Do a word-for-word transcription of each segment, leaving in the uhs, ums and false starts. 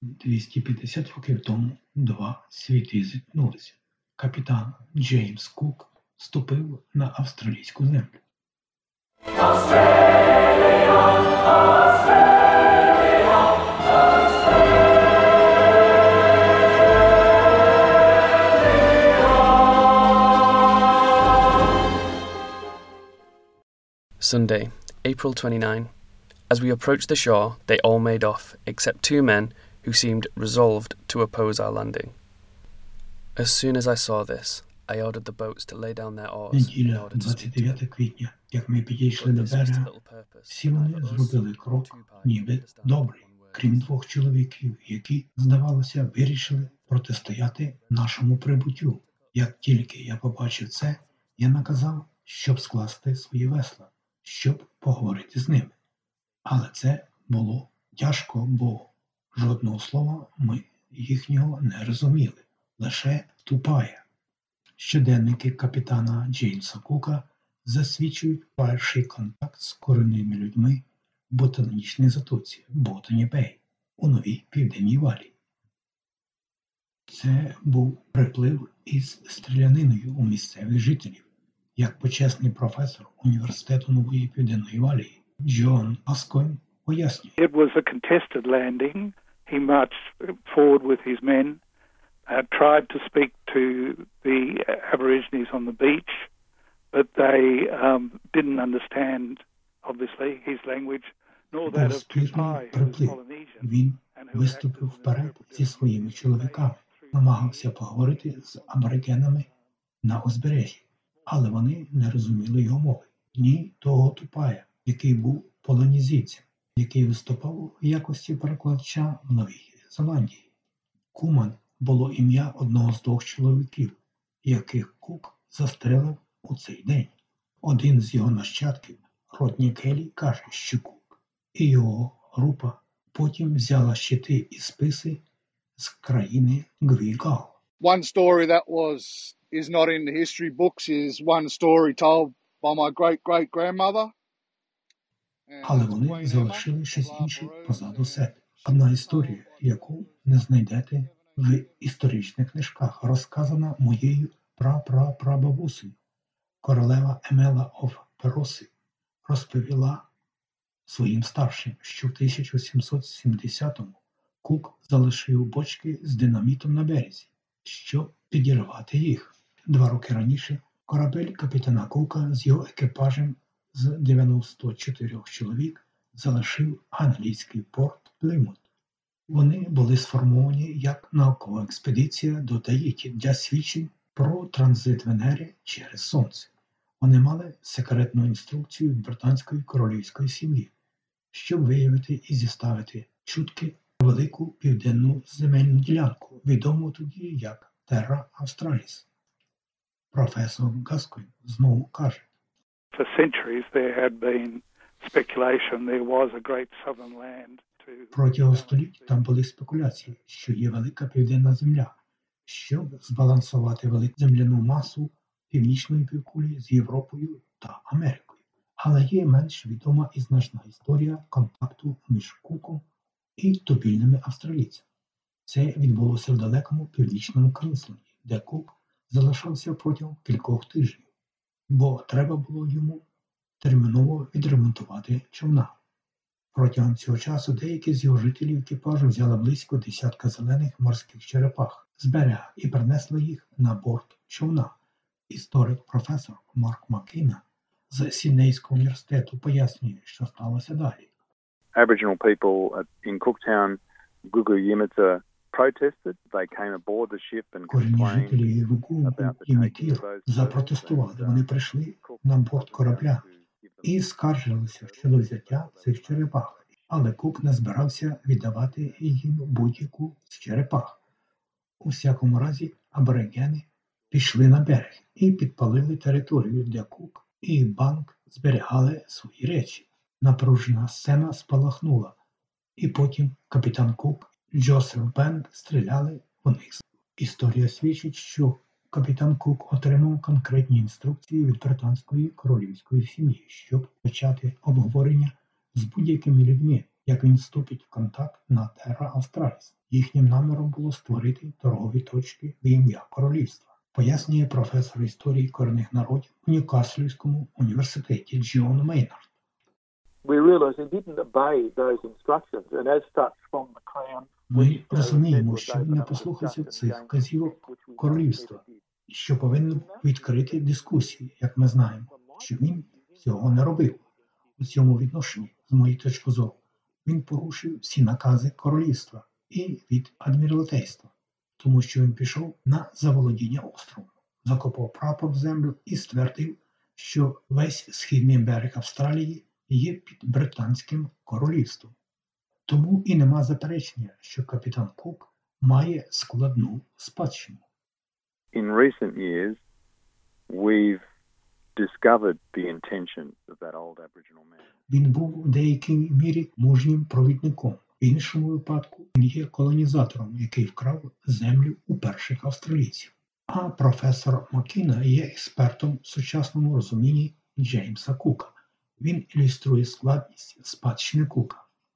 двісті п'ятдесят років тому два світи зіткнулися. Капітан Джеймс Кук ступив на австралійську землю. Sunday, April twenty-ninth. As we approached the shore, they all made off, except two men who seemed resolved to oppose our landing. As soon as I saw this, I ordered the boats to lay down their oars in Неділя, order to speak to двадцять them. дев'яте квітня. Як ми підійшли But до this was to берега, little purpose. всі вони Neither us зробили nor крок, Tupai ніби understand добрий, one word. крім двох чоловіків, які, здавалося, вирішили протистояти нашому прибуттю. Як тільки я побачив це, я наказав, щоб скласти свої весла, щоб поговорити з ними. Але це було тяжко, бо жодного слова ми їхнього не розуміли, лише Тупая. Щоденники капітана Джеймса Кука засвідчують перший контакт з корінними людьми в ботанічній затоці Ботані-Бей у Новій Південній Валії. Це був приплив із стріляниною у місцевих жителів, як почесний професор університету Нової Південної Валії Джон Аскойн пояснює. It was a contested landing. He marched forward with his men, uh, tried to speak to the Aborigines on the beach, but they um, didn't understand, obviously, his language, nor that Був of спірний Tupai, who was приплив. Polynesian. Він and who виступив acted as an вперед interpreter. зі своїми чоловіками, намагався поговорити з аборигенами на узбережжі, але вони не розуміли його мови. Ні того Тупая, який був полінезійцем, який виступав у якості перекладача в Новій Зеландії. Куман було ім'я одного з двох чоловіків, яких Кук застрелив у цей день. Один з його нащадків, Родні Келлі, каже, що Кук і його група потім взяла щити і списи з країни Гвігал. One story that was is not in the history books is one story told by my great-great-grandmother. Але вони залишили щось інше позаду себе. Одна історія, яку не знайдете в історичних книжках, розказана моєю пра-пра-прабабусею. Королева Емела оф Пероси розповіла своїм старшим, що в тисяча сімсот сімдесятому Кук залишив бочки з динамітом на березі, щоб підірвати їх. Два роки раніше корабель капітана Кука з його екіпажем з дев'яноста чотирьох чоловік залишив англійський порт Плимут. Вони були сформовані як наукова експедиція до Таїті для свідчень про транзит Венери через Сонце. Вони мали секретну інструкцію від британської королівської сім'ї, щоб виявити і зіставити чутки про велику південну земельну ділянку, відому тоді як Терра Австраліс. Професор Гаскойн знову каже. For centuries there had been speculation there was a great southern land to... Протягом століть там були спекуляції, що є велика південна земля, щоб збалансувати велику земляну масу північної півкулі з Європою та Америкою. Але є менш відома і значна історія контакту між Куком і тубільними австралійцями. Це відбулося в далекому північному Квінсленді, де Кук залишався протягом кількох тижнів, бо треба було йому терміново відремонтувати човна. Протягом цього часу деякі з його жителів екіпажу взяли близько десятка зелених морських черепах з берега і принесли їх на борт човна. Історик професор Марк Маккейна з Сіднейського університету пояснює, що сталося далі. Aboriginal people in Cooktown, Gugu Yimita, protested. They came aboard the ship and Корінні complained жителі Гугу about the і taking of Мітір those запротестували. persons. Вони прийшли на борт корабля і скаржилися щодо взяття цих черепах. Але Кук не збирався віддавати їм будь-яку з черепах. У всякому разі, аборигени пішли на берег і підпалили територію, де Кук і банк зберігали свої речі. Напружена сцена спалахнула, і потім капітан Кук і Джозеф Бенд стріляли у них. Історія свідчить, що капітан Кук отримав конкретні інструкції від британської королівської сім'ї, щоб почати обговорення з будь-якими людьми, як він вступить в контакт на Терра Австраліс. Їхнім наміром було створити торгові точки в ім'я королівства, пояснює професор історії корінних народів у Ньюкаслівському університеті Джон Мейнард. Ми розуміємо, що він не послухався цих вказівок королівства, що повинен відкрити дискусії, як ми знаємо, що він цього не робив. У цьому відношенні, з моєї точки зору, він порушив всі накази королівства і від адміралтейства, тому що він пішов на заволодіння островом, закопав прапор в землю і ствердив, що весь східний берег Австралії є під британським королівством. Тому і нема заперечення, що капітан Кук має складну спадщину. In recent years, we've discovered the intentions of that old Aboriginal man. Він був в деякій мірі мужнім провідником. В іншому випадку він є колонізатором, який вкрав землю у перших австралійців. А професор Маккіна є експертом в сучасному розумінні Джеймса Кука. Він ілюструє складність спадщини Кука.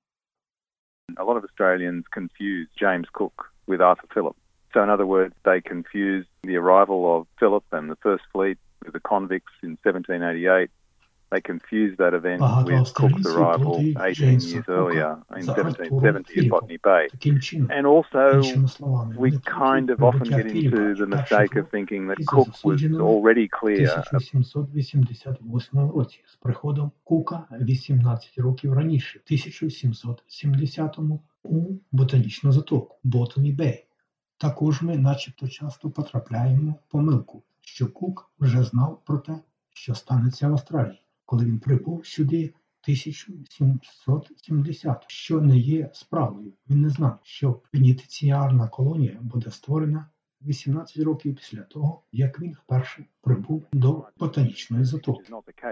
A lot of Australians confuse James Cook with Arthur Phillip. So in other words, they confuse the arrival of Phillip and the First Fleet with the convicts in seventeen eighty-eight. They confuse that event with Cook's arrival eighteen years earlier in seventeen seventy at Botany Bay. And also, we kind of often get into the mistake of thinking that Cook was already clear. тисяча сімсот вісімдесят восьмому році з приходом Кука вісімнадцять років раніше, в тисяча сімсот сімдесятому, у ботанічну затоку Botany Bay. Також ми начебто часто потрапляємо в помилку, що Кук вже знав про те, що станеться в Австралії, коли він прибув сюди в тисяча сімсот сімдесятому, що не є справою. Він не знав, що пенітенціарна колонія буде створена вісімнадцять років після того, як він вперше прибув до ботанічної затоки.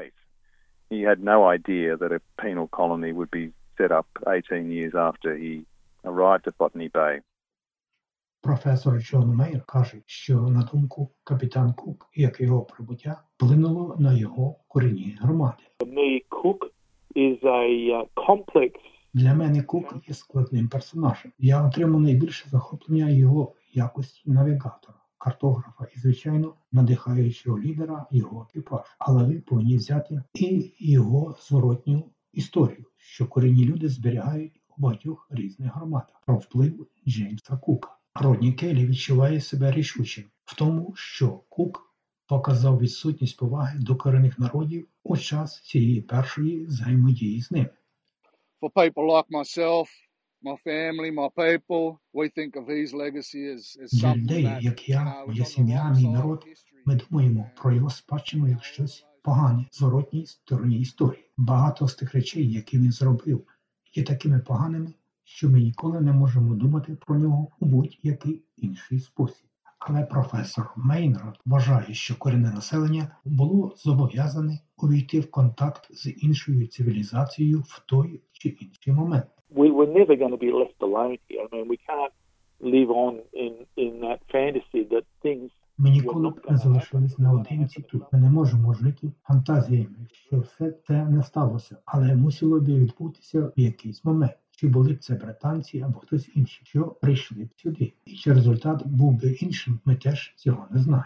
He had no idea that a penal colony would be set up eighteen years after he arrived at Botany Bay. Професор Джон Мейер каже, що, на думку, капітан Кук, як його прибуття, вплинуло на його корінні громади. Для мене Кук є складним персонажем. Я отримав найбільше захоплення його якості навігатора, картографа і, звичайно, надихаючого лідера його екіпажу. Але ви повинні взяти і його зворотню історію, що корінні люди зберігають у багатьох різних громадах про вплив Джеймса Кука. Родні Келлі відчуває себе рішучим в тому, що Кук показав відсутність поваги до корінних народів у час цієї першої взаємодії з ними. For people like myself, my family, my people, we think of his legacy as, as Для something людей, that, як you я, know, моя was on the сім'я, wrong мій side of народ, history. ми думаємо про його спадщину як щось погане, зворотній стороні історії. Багато з тих речей, які він зробив, є такими поганими, що ми ніколи не можемо думати про нього у будь-який інший спосіб. Але професор Мейнард вважає, що корінне населення було зобов'язане увійти в контакт з іншою цивілізацією в той чи інший момент. We were never going to be left alone here. I mean, we can't live on in, in that fantasy that things... Ми ніколи б не залишились наодинці тут. Ми не можемо жити фантазіями, що все це не сталося, але мусило б відбутися в якийсь момент. Чи були б це британці або хтось інший, що прийшли б сюди. І чи результат був би іншим, ми теж цього не знаємо.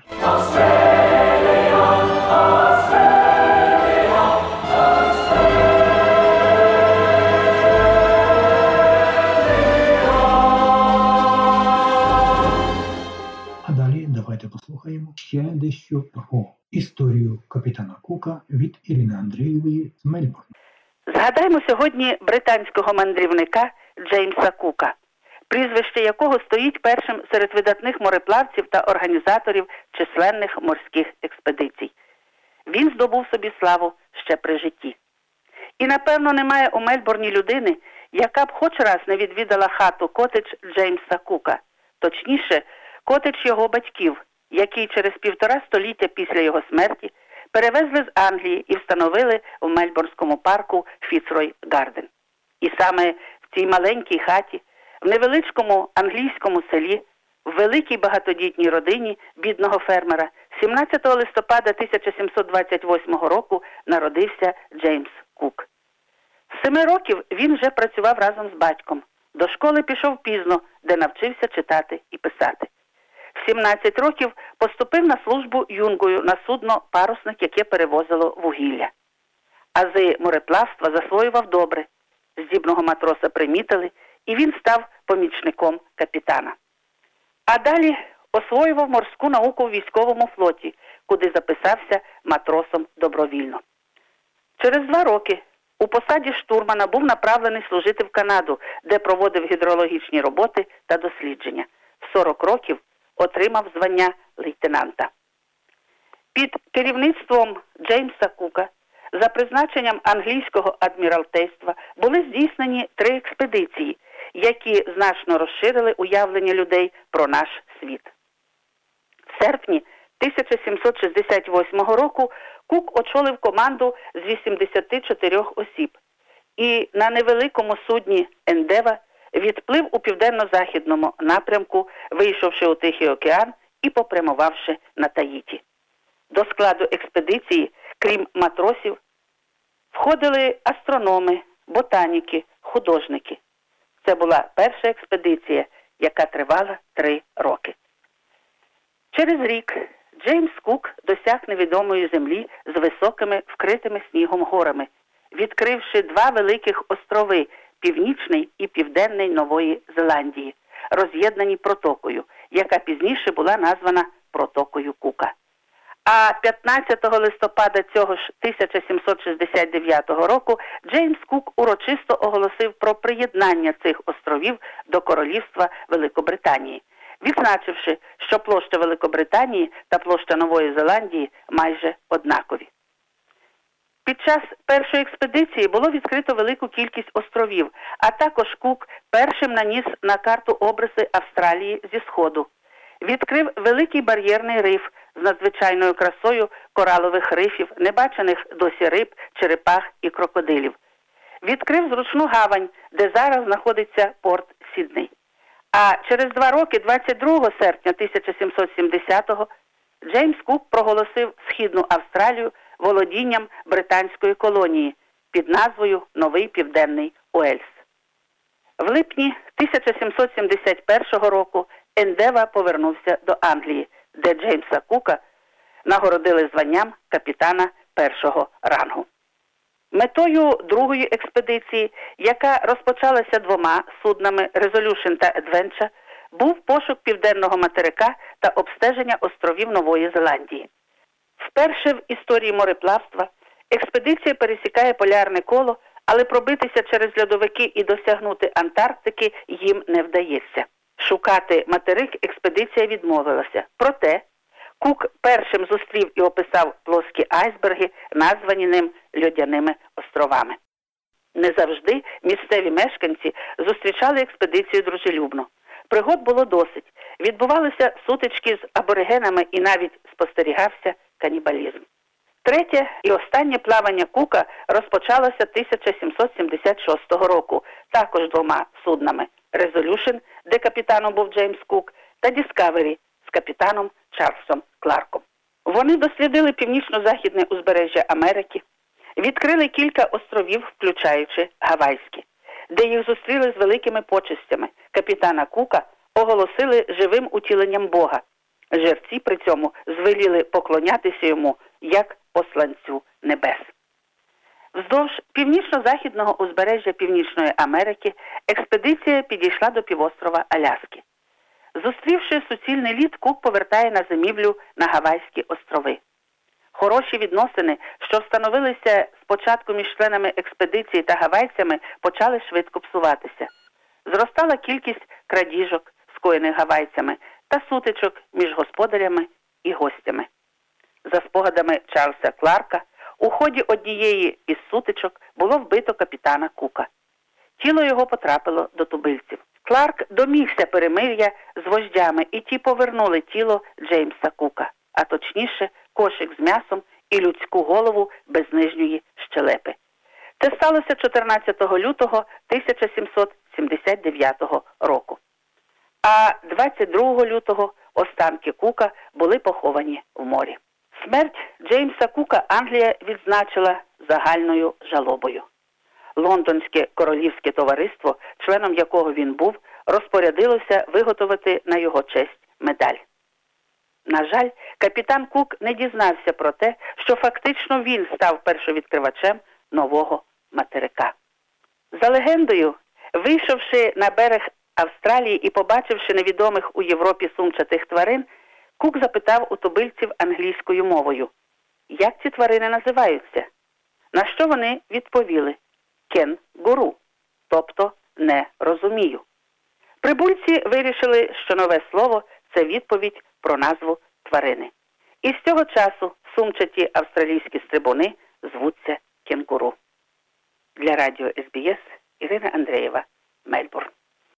А далі давайте послухаємо ще дещо про історію капітана Кука від Ірини Андрієвої з Мельбурна. Згадаймо сьогодні британського мандрівника Джеймса Кука, прізвище якого стоїть першим серед видатних мореплавців та організаторів численних морських експедицій. Він здобув собі славу ще при житті. І, напевно, немає у Мельбурні людини, яка б хоч раз не відвідала хату-котедж Джеймса Кука, точніше, котедж його батьків, який через півтора століття після його смерті перевезли з Англії і встановили в Мельбурнському парку Фіцрой Гарден. І саме в цій маленькій хаті, в невеличкому англійському селі, в великій багатодітній родині бідного фермера, сімнадцятого листопада тисяча сімсот двадцять восьмого року народився Джеймс Кук. З семи років він вже працював разом з батьком. До школи пішов пізно, де навчився читати і писати. В сімнадцять років поступив на службу юнгою на судно «Парусник», яке перевозило вугілля. Ази мореплавства засвоював добре. Здібного матроса примітили, і він став помічником капітана. А далі освоював морську науку в військовому флоті, куди записався матросом добровільно. Через два роки у посаді штурмана був направлений служити в Канаду, де проводив гідрологічні роботи та дослідження. В сорок років отримав звання лейтенанта. Під керівництвом Джеймса Кука за призначенням англійського адміралтейства були здійснені три експедиції, які значно розширили уявлення людей про наш світ. В серпні тисяча сімсот шістдесят восьмого року Кук очолив команду з вісімдесяти чотирьох осіб і на невеликому судні «Ендева» відплив у південно-західному напрямку, вийшовши у Тихий океан і попрямувавши на Таїті. До складу експедиції, крім матросів, входили астрономи, ботаніки, художники. Це була перша експедиція, яка тривала три роки. Через рік Джеймс Кук досяг невідомої землі з високими вкритими снігом горами, відкривши два великих острови – Північний і Південний Нової Зеландії, роз'єднані протокою, яка пізніше була названа протокою Кука. А п'ятнадцятого листопада цього ж тисяча сімсот шістдесят дев'ятого року Джеймс Кук урочисто оголосив про приєднання цих островів до Королівства Великобританії, відзначивши, що площа Великобританії та площа Нової Зеландії майже однакові. Під час першої експедиції було відкрито велику кількість островів, а також Кук першим наніс на карту обриси Австралії зі сходу. Відкрив великий бар'єрний риф з надзвичайною красою коралових рифів, небачених досі риб, черепах і крокодилів. Відкрив зручну гавань, де зараз знаходиться порт Сідней. А через два роки, двадцять другого серпня тисяча сімсот сімдесятого, Джеймс Кук проголосив Східну Австралію володінням британської колонії під назвою Новий Південний Уельс. В липні тисяча сімсот сімдесят першого року Ендева повернувся до Англії, де Джеймса Кука нагородили званням капітана першого рангу. Метою другої експедиції, яка розпочалася двома суднами Resolution та Adventure, був пошук південного материка та обстеження островів Нової Зеландії. Вперше в історії мореплавства експедиція пересікає полярне коло, але пробитися через льодовики і досягнути Антарктики їм не вдається. Шукати материк експедиція відмовилася. Проте Кук першим зустрів і описав плоскі айсберги, названі ним льодяними островами. Не завжди місцеві мешканці зустрічали експедицію дружелюбно. Пригод було досить. Відбувалися сутички з аборигенами і навіть спостерігався канібалізм. Третє і останнє плавання Кука розпочалося тисяча сімсот сімдесят шостого року, також двома суднами – Resolution, де капітаном був Джеймс Кук, та Discovery з капітаном Чарльзом Кларком. Вони дослідили північно-західне узбережжя Америки, відкрили кілька островів, включаючи Гавайські, де їх зустріли з великими почестями. Капітана Кука оголосили живим утіленням Бога. Жерці при цьому звеліли поклонятися йому як посланцю небес. Вздовж північно-західного узбережжя Північної Америки експедиція підійшла до півострова Аляски. Зустрівши суцільний лід, Кук повертає на зимівлю на Гавайські острови. Хороші відносини, що встановилися спочатку між членами експедиції та гавайцями, почали швидко псуватися. Зростала кількість крадіжок, скоєних гавайцями, та сутичок між господарями і гостями. За спогадами Чарльза Кларка, у ході однієї із сутичок було вбито капітана Кука. Тіло його потрапило до тубильців. Кларк домігся перемир'я з вождями, і ті повернули тіло Джеймса Кука, а точніше кошик з м'ясом і людську голову без нижньої щелепи. Це сталося чотирнадцятого лютого тисяча сімсот сімдесят дев'ятого року. А двадцять другого лютого останки Кука були поховані в морі. Смерть Джеймса Кука Англія відзначила загальною жалобою. Лондонське королівське товариство, членом якого він був, розпорядилося виготовити на його честь медаль. На жаль, капітан Кук не дізнався про те, що фактично він став першовідкривачем нового материка. За легендою, вийшовши на берег Австралії і побачивши невідомих у Європі сумчатих тварин, Кук запитав у тубильців англійською мовою, як ці тварини називаються? На що вони відповіли «кен-гуру», тобто «не розумію». Прибульці вирішили, що нове слово – це відповідь про назву тварини. І з цього часу сумчаті австралійські стрибуни звуться кенгуру. Для радіо ес бі ес Ірина Андрієва, Мельбурн.